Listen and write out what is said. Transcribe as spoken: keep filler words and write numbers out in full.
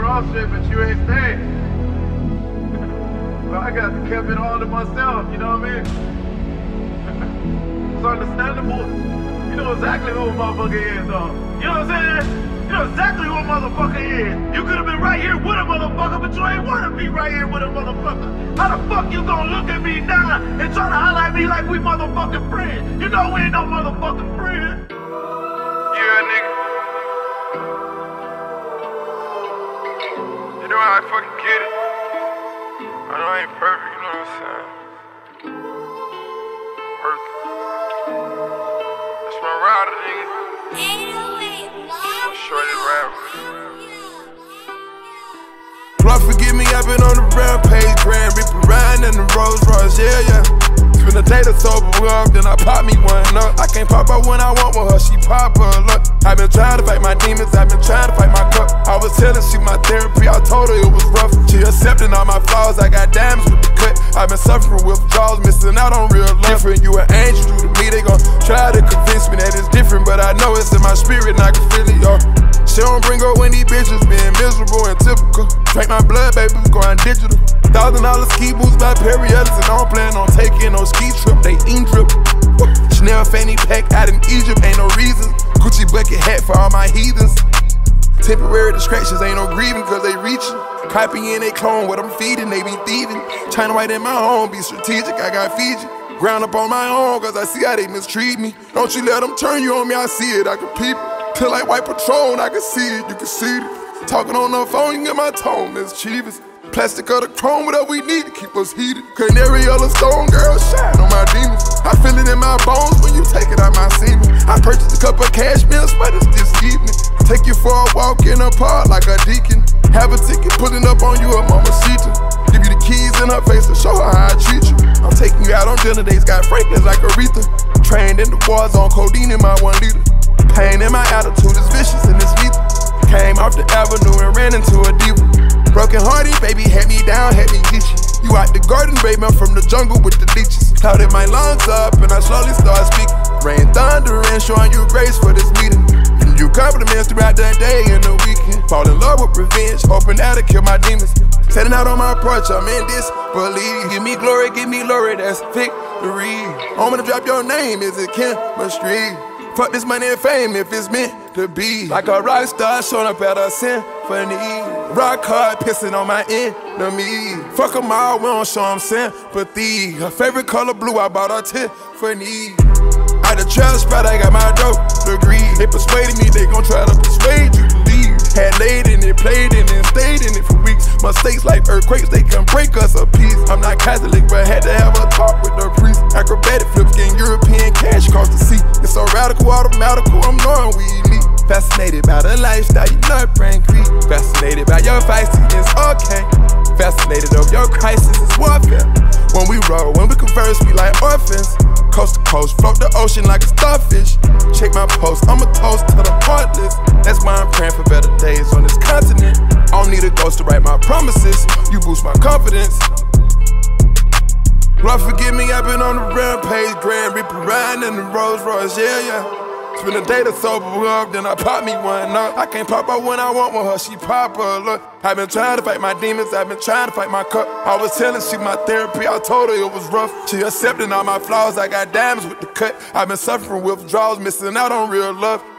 cross shit, but you ain't staying. So I got to keep it all to myself, you know what I mean? It's understandable. You know exactly who a motherfucker is, though. You know what I'm saying? You know exactly who a motherfucker is. You could have been right here with a motherfucker, but you ain't want to be right here with a motherfucker. How the fuck you gonna look at me now and try to highlight me like we motherfucking friends? You know we ain't no motherfucking friends. Yeah, nigga. You know how I fucking get it. I know I ain't perfect, you know what I'm saying? Perfect. That's my rider, nigga. I'm shorty rapper. Lord forgive me, I've been on the rampage, Grand Reaper riding in the Rolls Royce, yeah, yeah. Spend a day to sober up, then I pop me one up. I can't pop her when I want with her, she pop her look. I've been trying to fight my demons, I've been trying to fight my cup. I was telling she my therapy, I told her it was rough. She accepting all my flaws, I got diamonds with the cut. I've been suffering withdrawals, missing out on real love. Different, you an angel to me, they gon' try to convince me that it's different, but I know it's in my spirit and I can feel it, yo. She don't bring up when these bitches being miserable and typical. Drink my blood, baby, going digital. Thousand dollar ski boots by Perry Ellis, and I don't plan on taking no ski trip, they ain't drip. Chanel fanny pack out in Egypt, ain't no reason. Gucci bucket hat for all my heathens. Temporary distractions, ain't no grieving, cause they reaching. Copying they clone, what I'm feeding, they be thieving. China white in my home, be strategic, I got Fiji. Ground up on my own, cause I see how they mistreat me. Don't you let them turn you on me, I see it, I can peep it. Till like white Patron, I can see it, you can see it. Talking on the phone, you get my tone, Miss Chivas. Plastic or the chrome, whatever we need to keep us heated. Canary or the stone, girl, shine on my demons. I feel it in my bones when you take it out my semen. I purchased a cup of cashmere sweaters this evening. Take you for a walk in the park like a deacon. Have a ticket, pulling up on you a mamacita. Give you the keys in her face to show her how I treat you. I'm taking you out on dinner dates, got Franklin's like Aretha. Trained in the war zone, codeine in my one liter. Pain in my attitude is vicious and it's lethal. Came off the avenue and ran into a diva. Broken hearted, baby, had me down, had me get you. You out the garden, baby, I'm from the jungle with the leeches. Clouded my lungs up and I slowly start speaking. Rain, thunder, and showing you grace for this meeting. And you compliments throughout the day and the weekend. Fall in love with revenge, hoping that'll kill my demons. Setting out on my porch, I'm in disbelief. Give me glory, give me glory, that's victory. I'm gonna drop your name, is it chemistry? Fuck this money and fame if it's meant to be. Like a rock star showing up at a symphony. Rock hard pissing on my enemy. Fuck them all, we don't show them sympathy. Her favorite color blue, I bought her Tiffany. Out the trail spot, I got my dope degree. They persuaded me, they gon' try to persuade you to leave. Had laid in it, played in it, stayed in it for weeks. Mistakes like earthquakes, they can break us a piece. I'm not Catholic, but had to have a talk with the priest. Acrobatic flips, getting European cash across the sea. It's so radical, automatical, I'm knowing we elite. Fascinated by the lifestyle, you know brain creep. Fascinated by your feistiness, okay. Fascinated of your crisis, it's warfare. When we roll, when we converse, we like orphans. Coast to coast, float the ocean like a starfish. Check my post, I'm a toast to the heartless. That's why I'm praying for better days on this continent. I don't need a ghost to write my promises. You boost my confidence. Lord forgive me, I've been on the rampage, Grand Reaper riding in the Rolls Royce, yeah, yeah. Spend a day to sober up, then I pop me one up. I can't pop her when I want with her, she pop her look. I've been trying to fight my demons, I've been trying to fight my cup. I was telling she my therapy, I told her it was rough. She accepting all my flaws, I got diamonds with the cut. I've been suffering withdrawals, missing out on real love.